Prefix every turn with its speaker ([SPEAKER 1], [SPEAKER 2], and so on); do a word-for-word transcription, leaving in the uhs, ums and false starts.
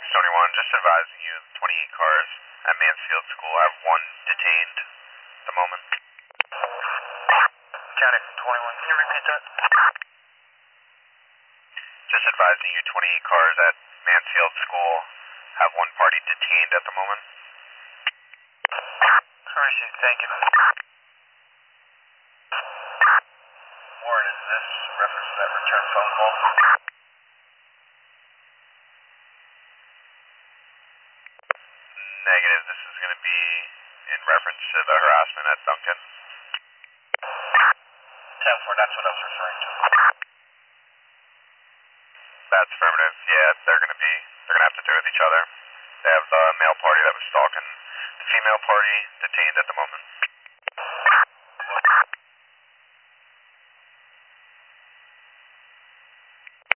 [SPEAKER 1] twenty-one, just advising you, twenty-eight cars at Mansfield School have one detained at the moment.
[SPEAKER 2] County twenty-one, can you repeat that?
[SPEAKER 1] Just advising you, twenty-eight cars at Mansfield School have one party detained at the moment.
[SPEAKER 2] Received, thank you. Warren, is this reference to that return phone call?
[SPEAKER 1] Negative, this is going to be in reference to the harassment at Duncan.
[SPEAKER 2] ten four, that's what I was referring to.
[SPEAKER 1] That's affirmative, yeah, they're going to be, they're going to have to do with each other. They have the male party that was stalking the female party detained at the moment.